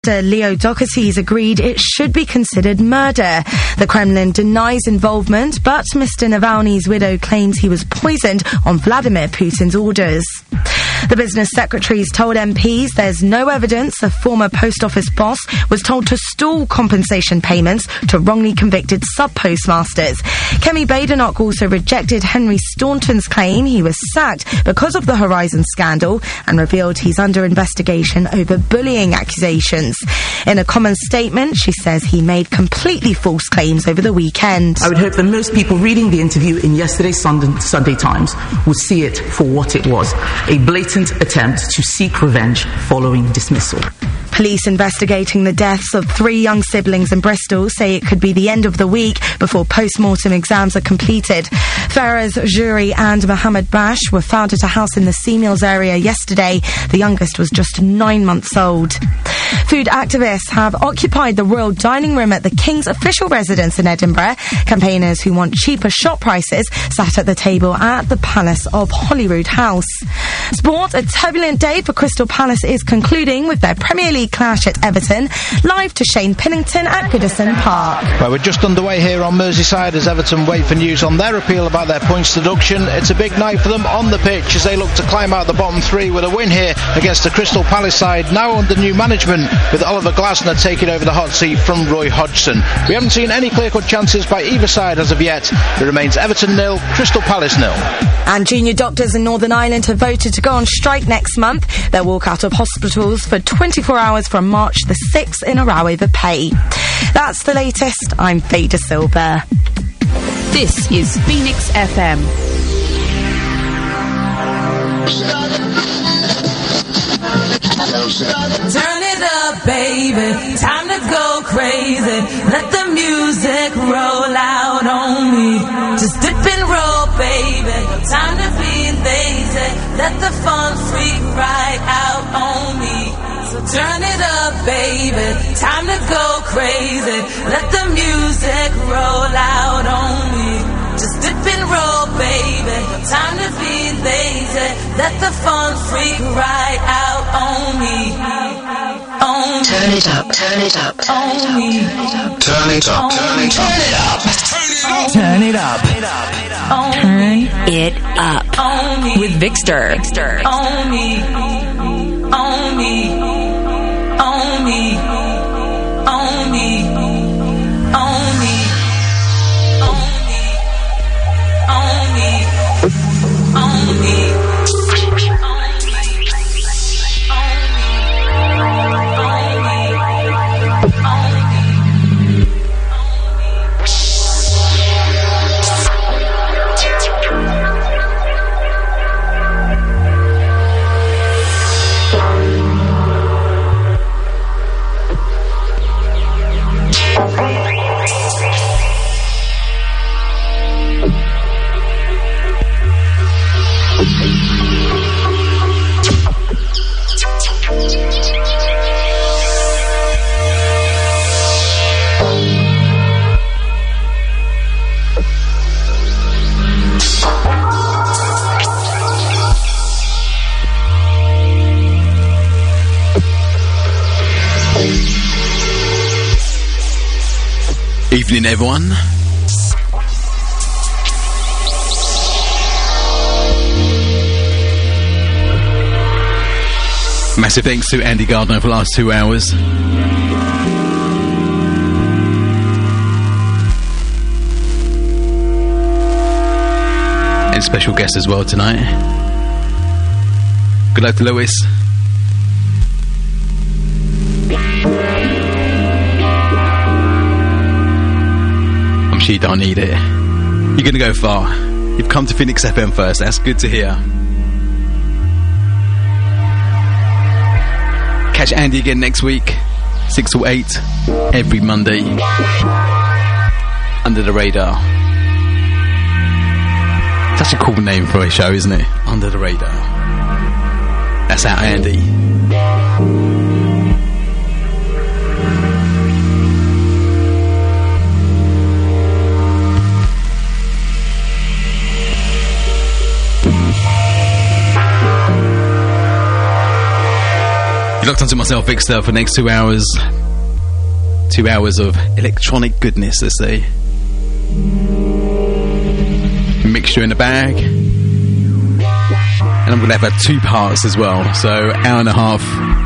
Leo Doherty's agreed it should be considered murder. The Kremlin denies involvement, but Mr. Navalny's widow claims he was poisoned on Vladimir Putin's orders. The business secretaries told MPs there's no evidence a former post office boss was told to stall compensation payments to wrongly convicted sub-postmasters. Kemi Badenoch also rejected Henry Staunton's claim he was sacked because of the Horizon scandal and revealed he's under investigation over bullying accusations. In a common statement, she says he made completely false claims over the weekend. I would hope that most people reading the interview in yesterday's Sunday Times would see it for what it was, a blatant attempt to seek revenge following dismissal. Police investigating the deaths of 3 young siblings in Bristol say it could be the end of the week before post-mortem exams are completed. Faraz Juri and Mohammed Bash were found at a house in the Seamills area yesterday. The youngest was just 9 months old. Food activists have occupied the royal dining room at the King's official residence in Edinburgh. Campaigners who want cheaper shop prices sat at the table at the Palace of Holyrood House. Sport, a turbulent day for Crystal Palace is concluding with their Premier League clash at Everton. Live to Shane Pennington at Goodison Park. Well, we're just underway here on Merseyside as Everton wait for news on their appeal about their points deduction. It's a big night for them on the pitch as they look to climb out the bottom 3 with a win here against the Crystal Palace side, now under new management with Oliver Glasner taking over the hot seat from Roy Hodgson. We haven't seen any clear-cut chances by either side as of yet. It remains Everton 0, Crystal Palace 0. And junior doctors in Northern Ireland have voted to go on strike next month. They'll walk out of hospitals for 24 hours from March the 6th in a row over pay. That's the latest. I'm Faye De Silva. This is Phoenix FM. Turn it up, baby. Time to go crazy. Let the music roll out on me. Just dip and roll, baby. No time to be lazy. Let the fun freak right out on me. So turn it up, baby. Time to go crazy. Let the music roll out on me. Just dip and roll, baby. No time to be lazy. Let the fun freak right out on me. On turn it up, turn it up, on me. Turn it up, turn it up, turn it up, turn it up. On me. With Victor. On me. On me. On me. On me. On me. Evening, everyone. Massive thanks to Andy Gardner for the last 2 hours. And special guest as well tonight. Good luck to Lewis. I'm sure you don't need it. You're going to go far. You've come to Phoenix FM first. That's good to hear. Catch Andy again next week, 6 to 8, every Monday. Under the Radar. Such a cool name for a show, isn't it? Under the Radar. That's our Andy. locked onto myself, Victor, for the next 2 hours. 2 hours of electronic goodness, let's say. Mixture in the bag. And I'm going to have 2 parts as well, so hour and a half.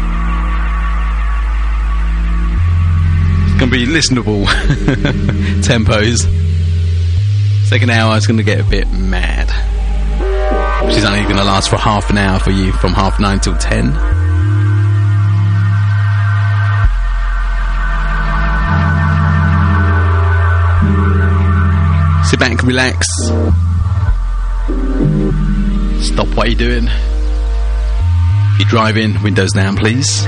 It's going to be listenable tempos. Second hour is going to get a bit mad, which is only going to last for half an hour for you, from 9:30 till 10. Sit back, relax. Stop what you're doing. If you're driving, windows down, please.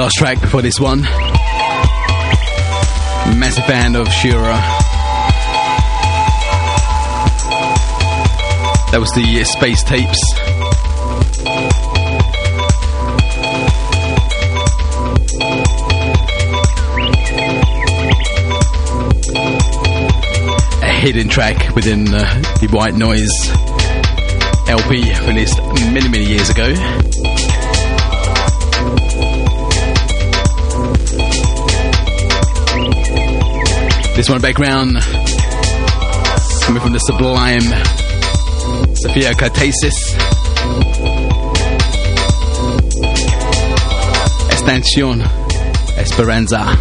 last track before this one. Massive fan of Shura. That was the Space Tapes. A hidden track within the White Noise LP released many, many years ago. This one background coming from the sublime Sophia Cartasis. Extensión Esperanza.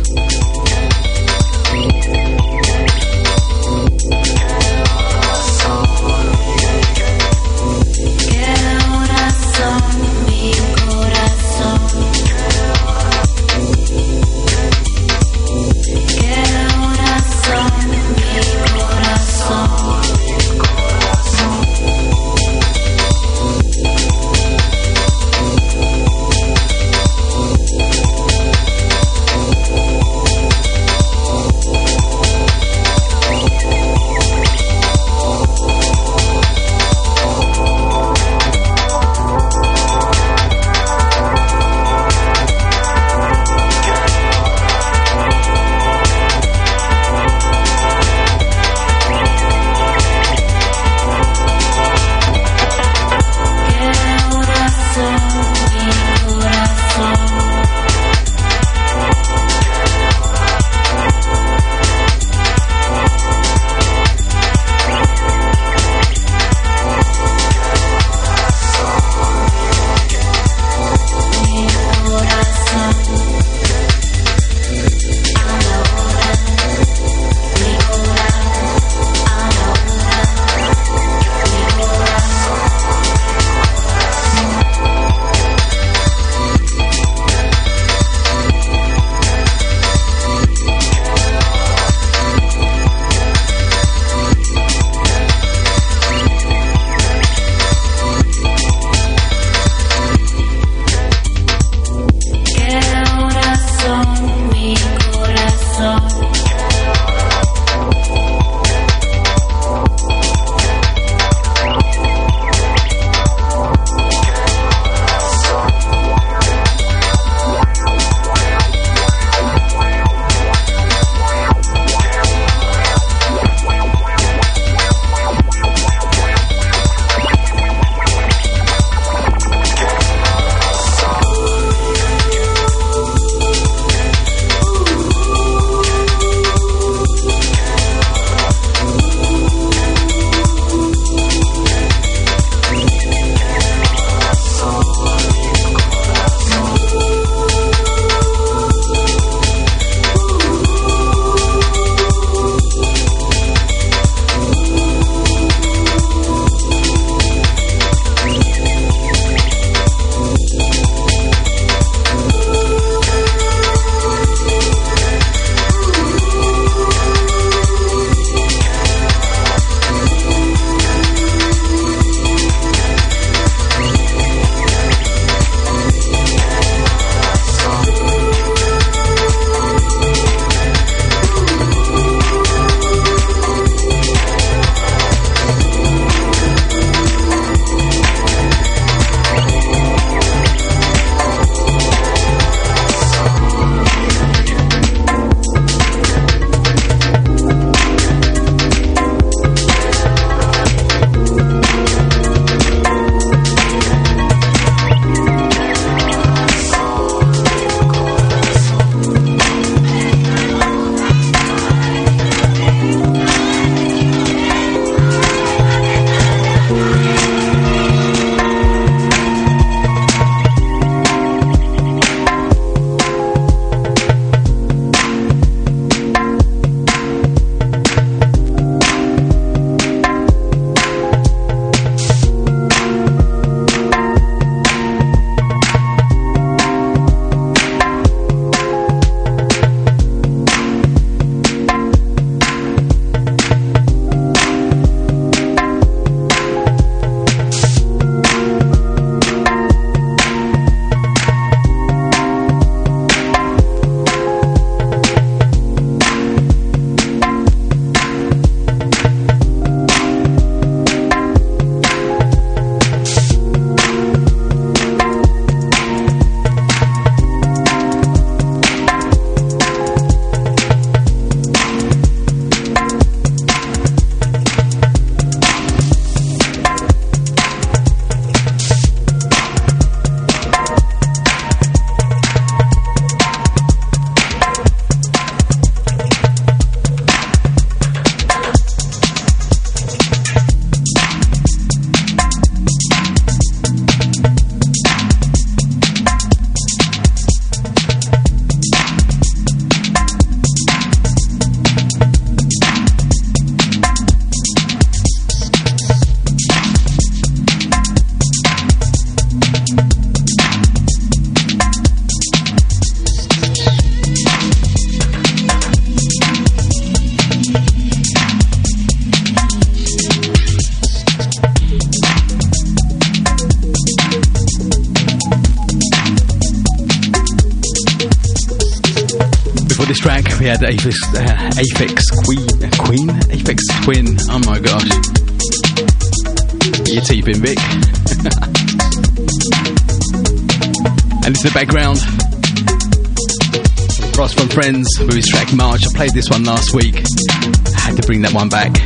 we had Aphex Twin. Oh my gosh. Get your teeth in, Vic. And it's in the background. Ross from Friends with his track March. I played this one last week. I had to bring that one back.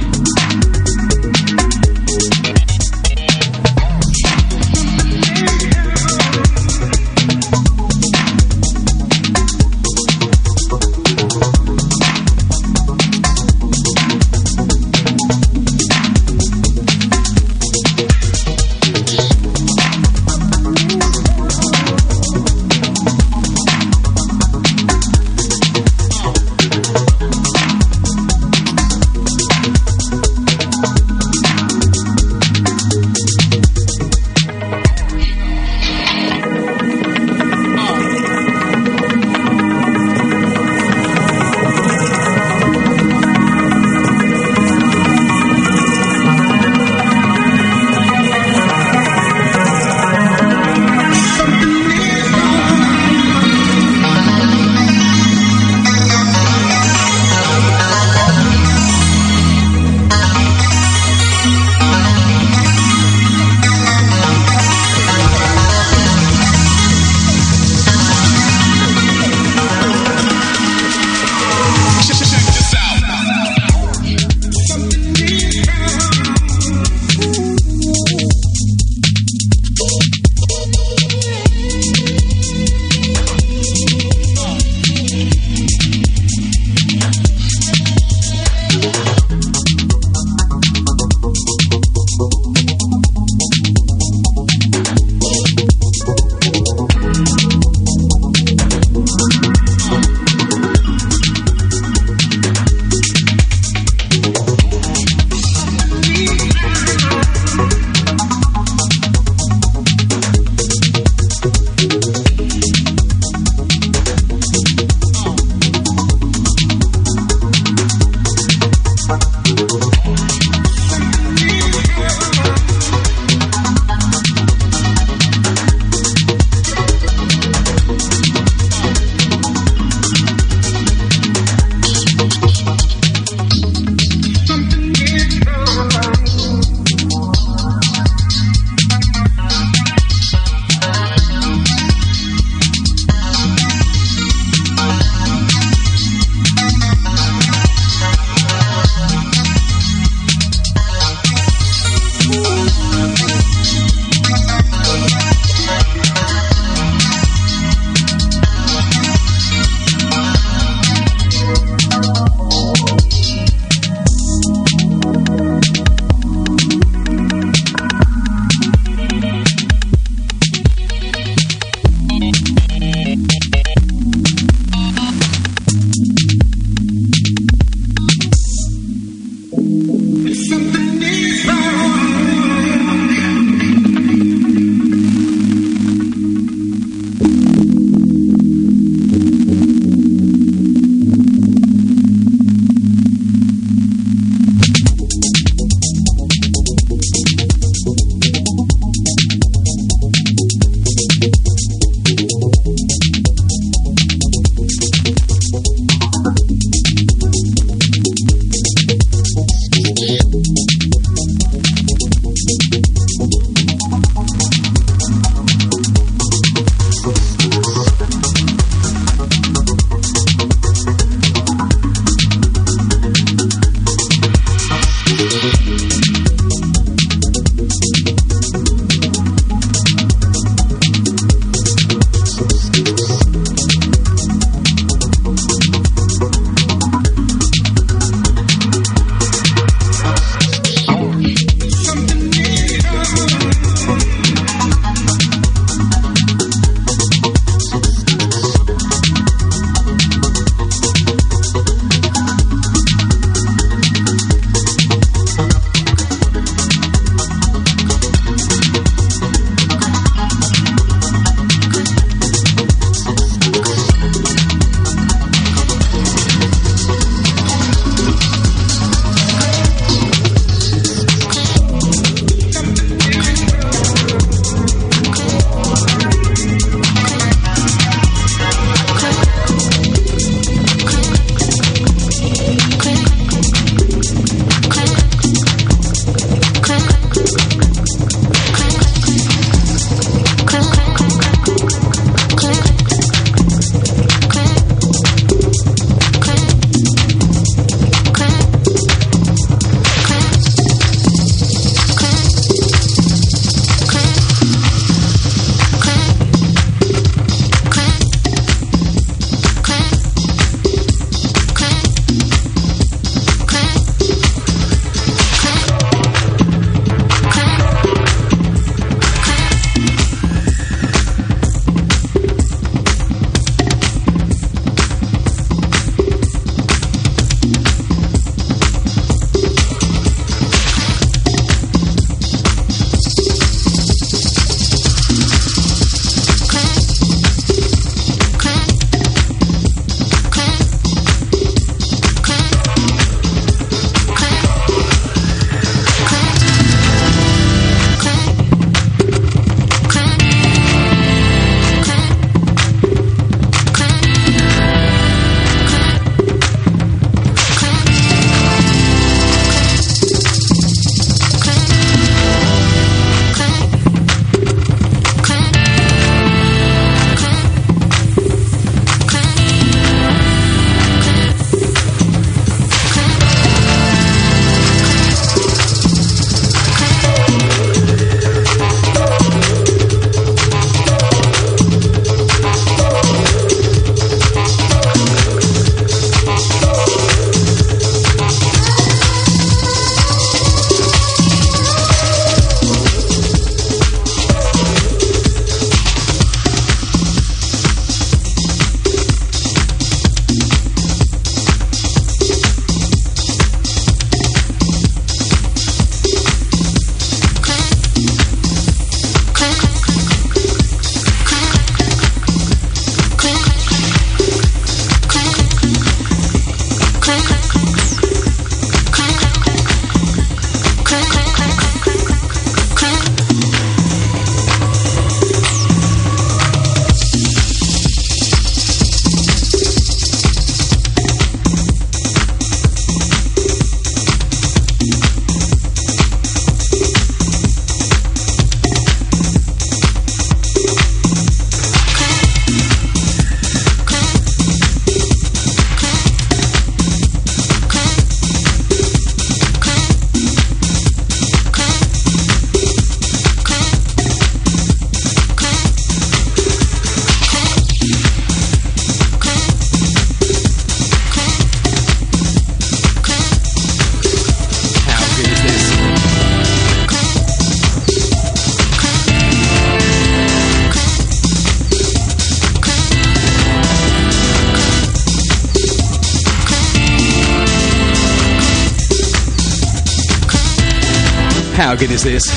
How good is this?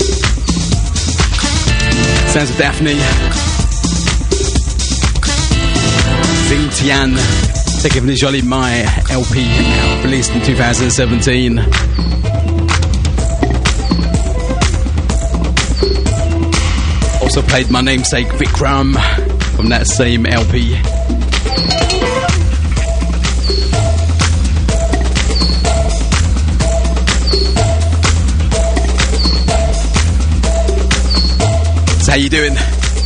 Sounds of Daphne. Xing Tian. Taking from the Jolly My LP, released in 2017. Also played my namesake Vikram from that same LP. So how you doing?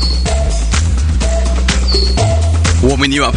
Warming you up.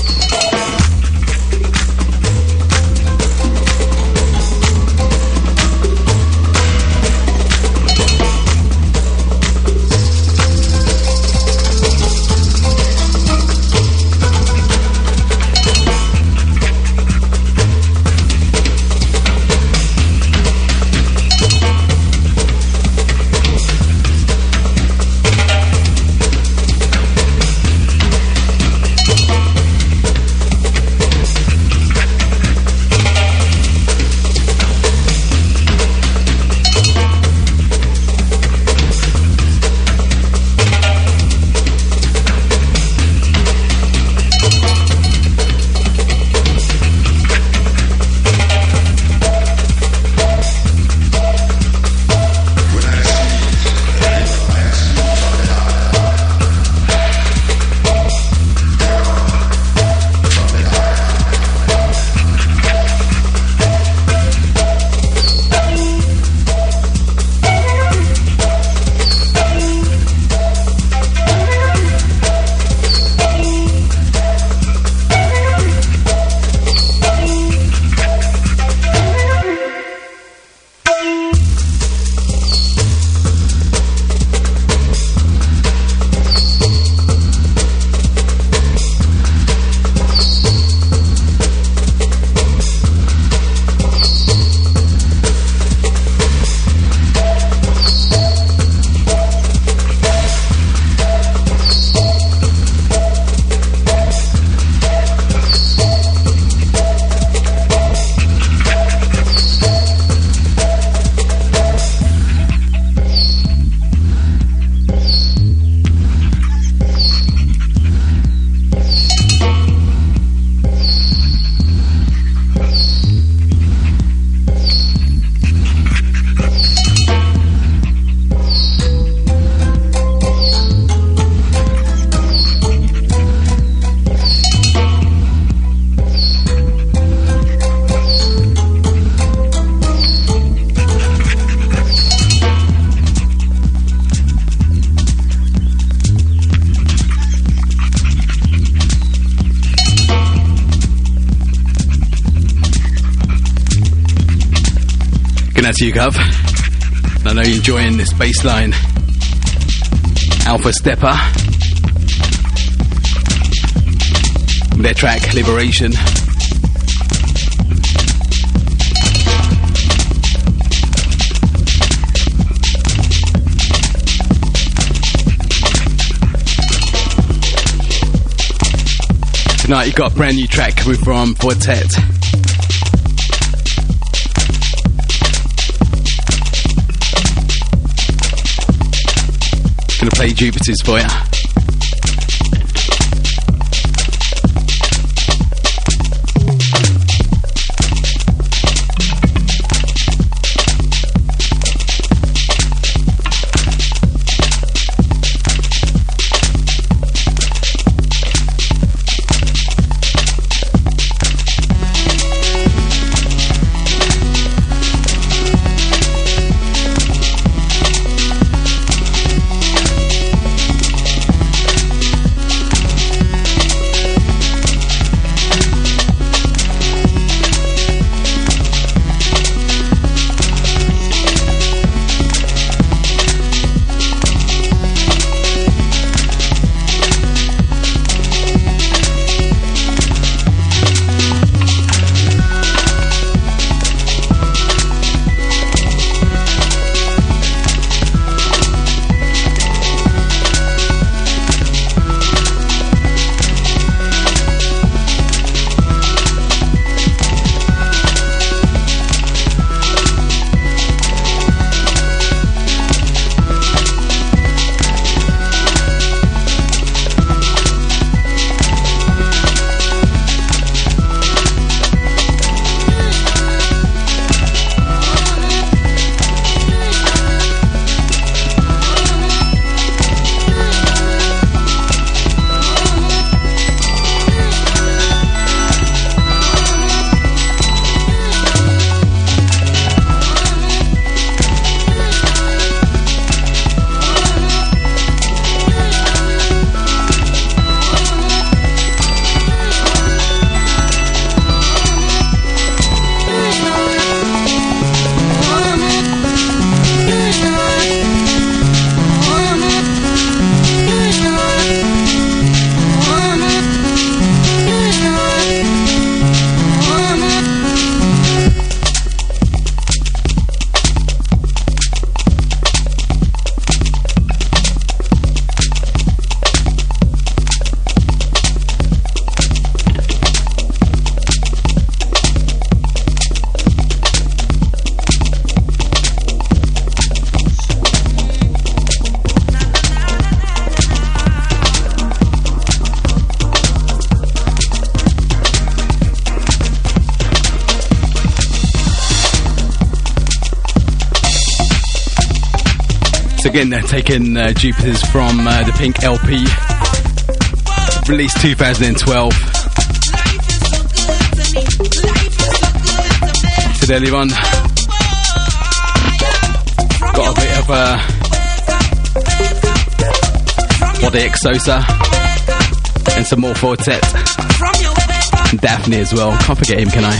To you, Gov. I know you're enjoying this bass line. Alpha Stepper. Their track, Liberation. Tonight you got a brand new track coming from Fortet. Gonna play Jupiter's for ya. So again, they're taking Jupiters from the Pink LP, released 2012. So there, everyone. Got a bit of Body Exosa and some more Fortet. And Daphne as well. Can't forget him, can I?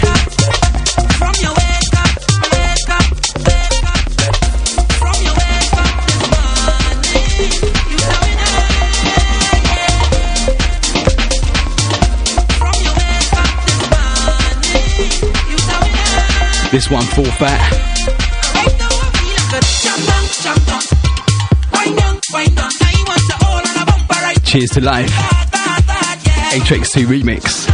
This one, Full Fat. Cheers to Life. Atrix 2 remix.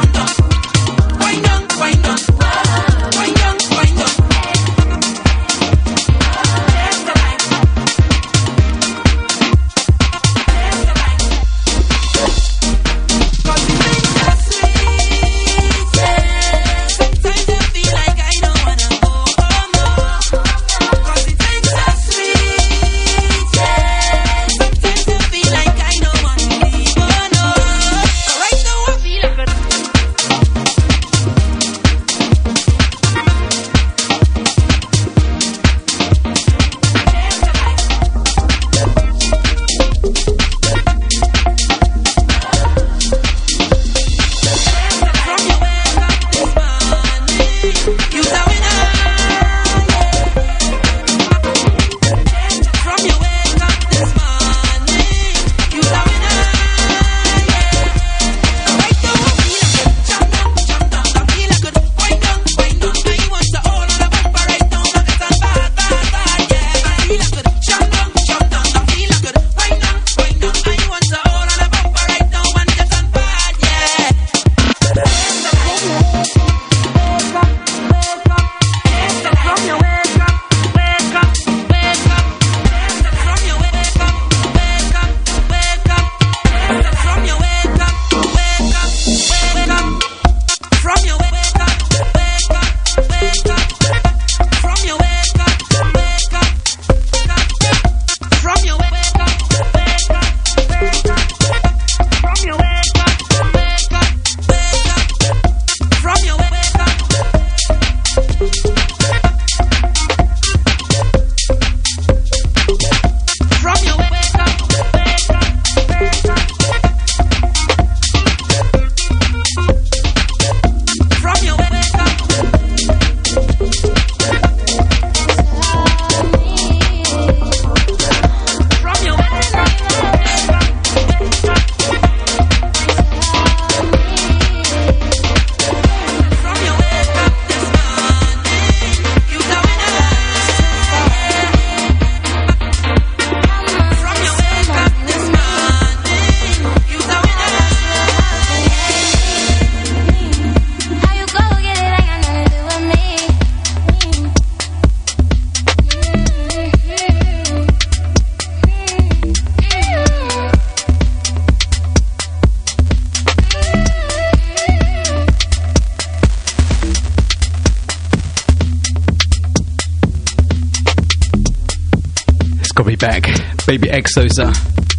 Back, Baby Exosa.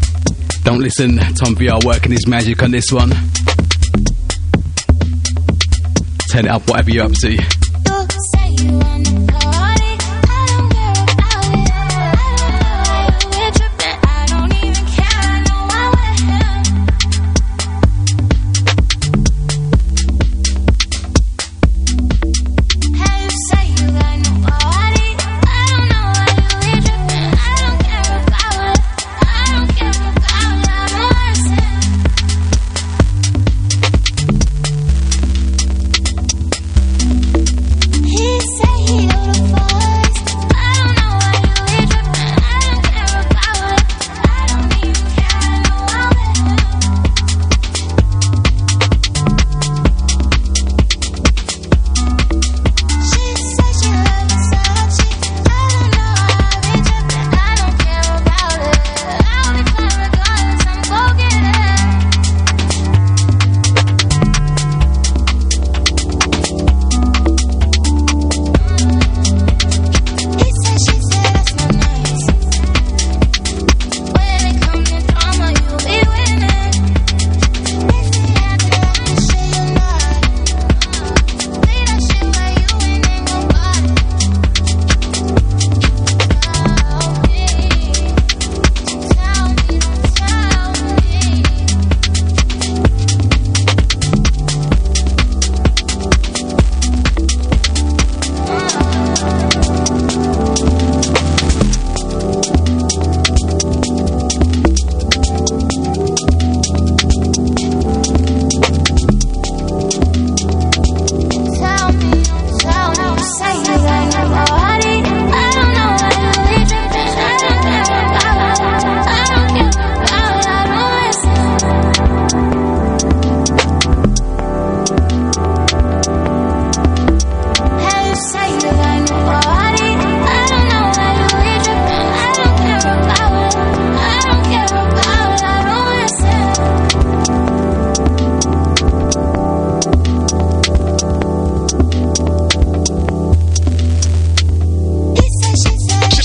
Don't listen, Tom VR working his magic on this one. Turn it up, whatever you're up to.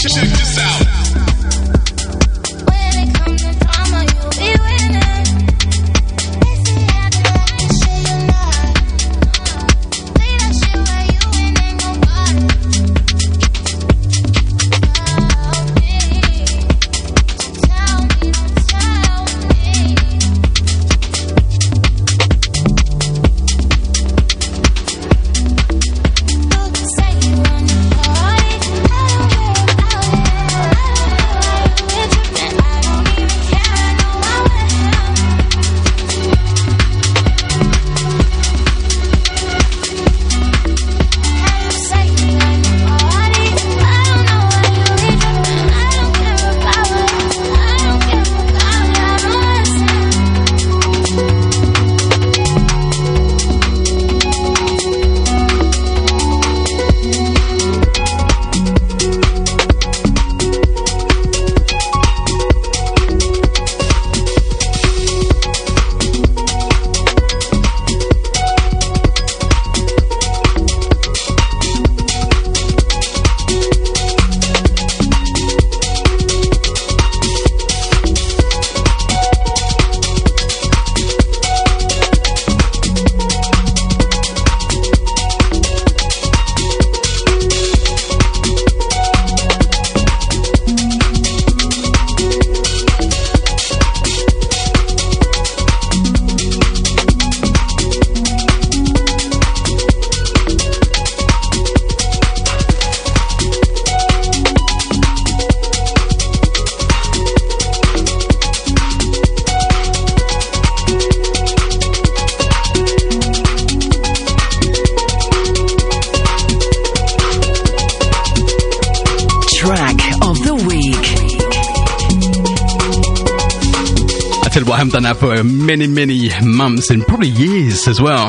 Check this out. I haven't done that for many months and probably years as well.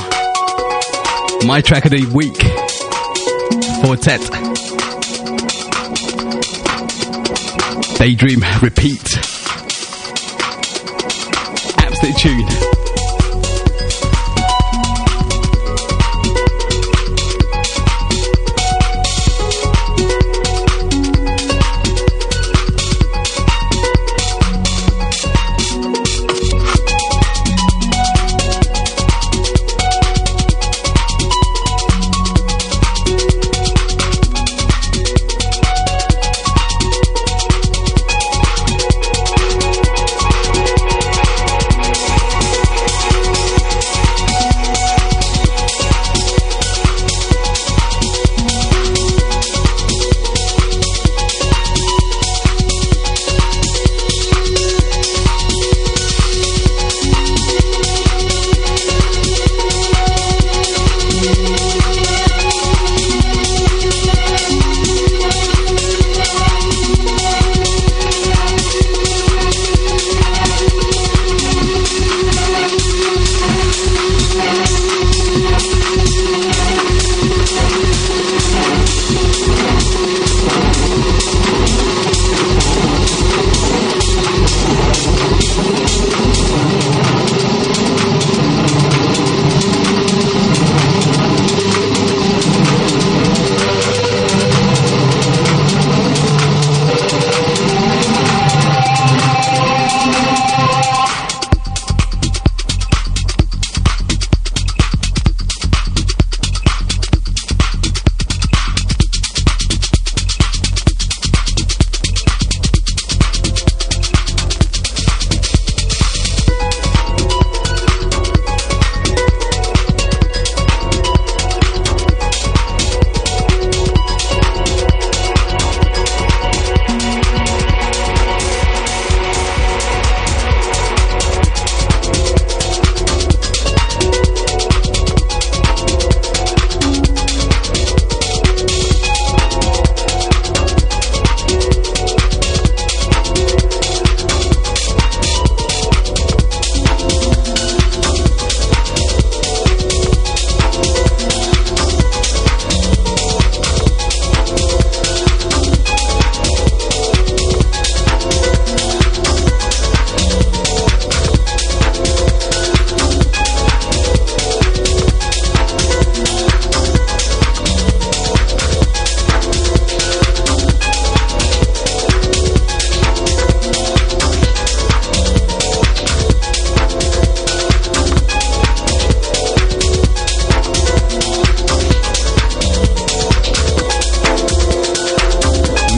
My track of the week, Fortet, Daydream Repeat. Absolute tune.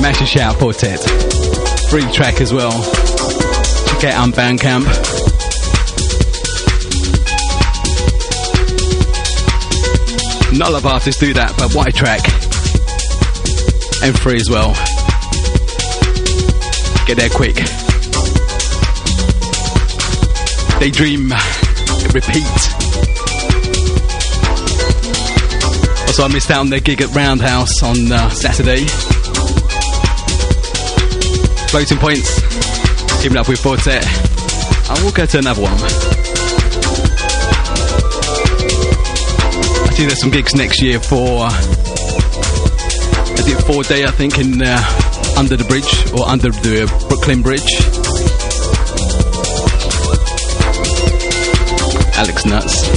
Massive shout Quartet. Free track as well. Check out on Bandcamp. Not a lot of artists do that, but what a track. And free as well. Get there quick. Daydream. Repeat. Also, I missed out on their gig at Roundhouse on Saturday. Floating Points. Keeping up with Quartet. I will go to another one. I see there's some gigs next year for... I did 4 day, I think, in under the bridge, or under the Brooklyn Bridge. Alex Nuts.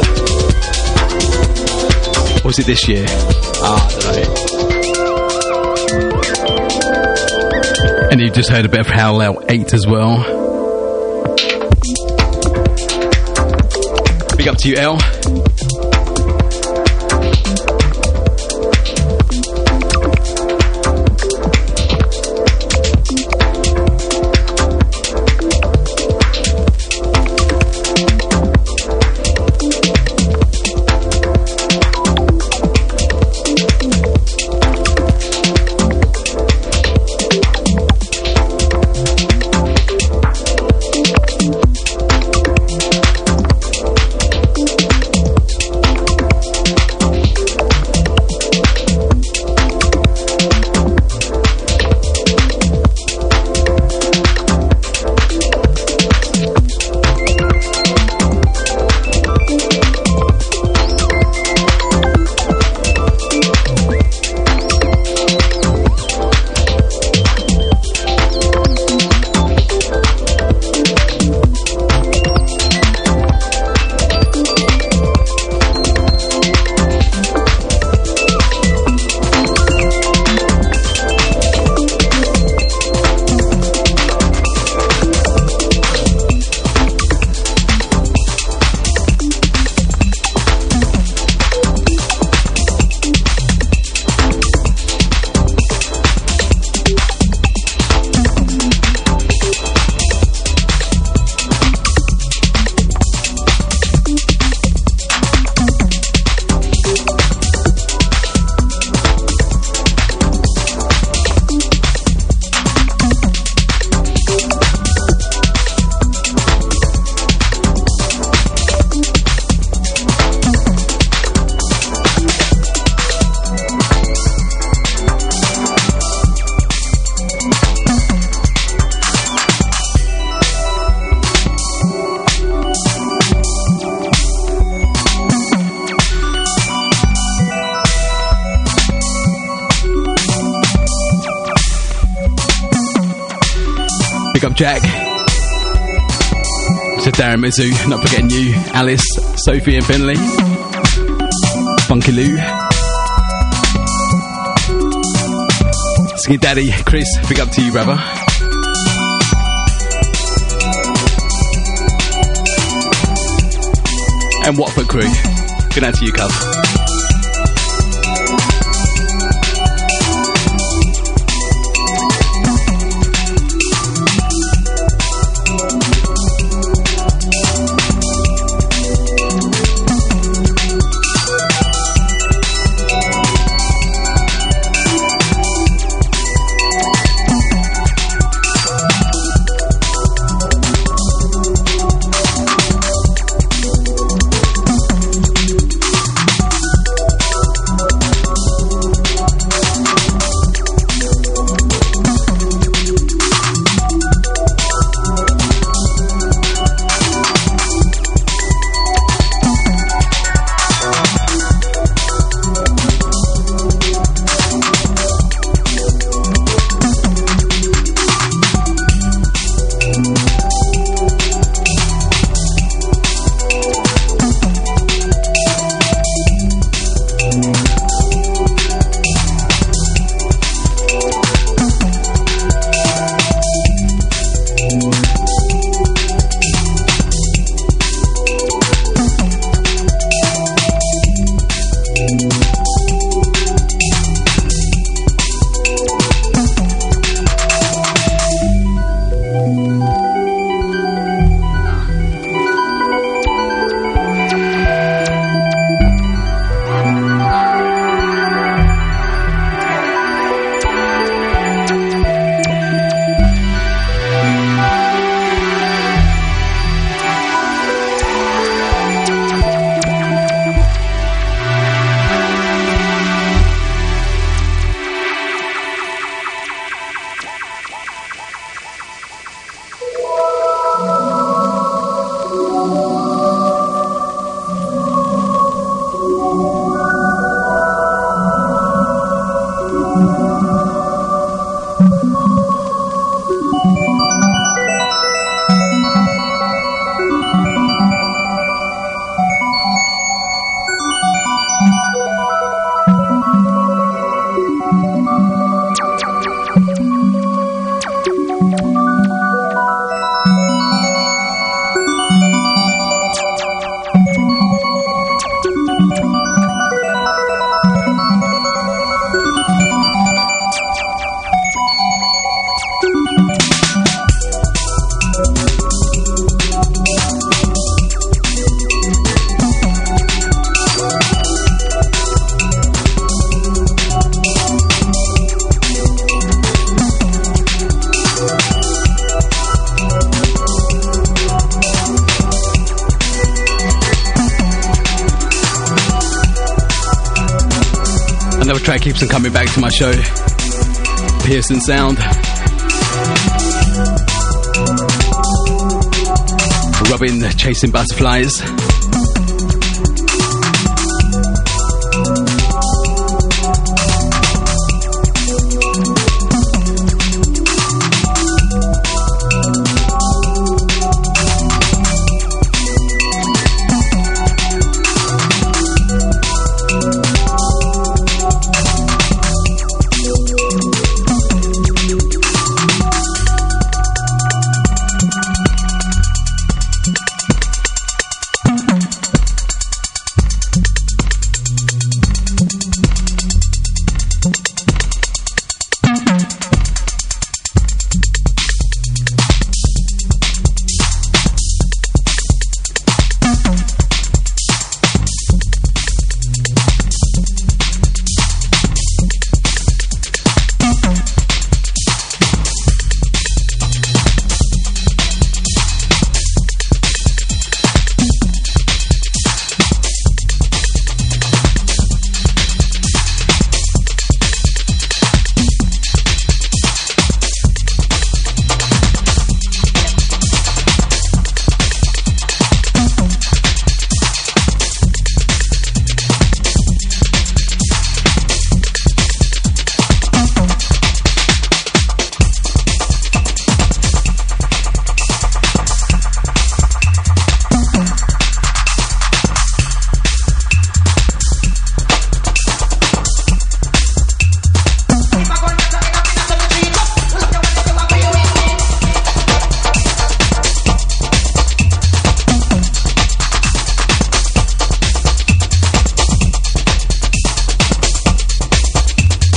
Or was it this year? I don't know. And you just heard a bit of Howl Out 8 as well. Big up to you, El. Jack. To Darren Mizzou, not forgetting you, Alice, Sophie and Finley. Funky Lou. Skinny Daddy, Chris, big up to you, brother. And Watford crew. Good night to you, cuz. track keeps on coming back to my show. Pearson Sound. Robin Chasing Butterflies.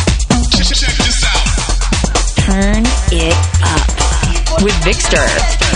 Turn it up with Vikster.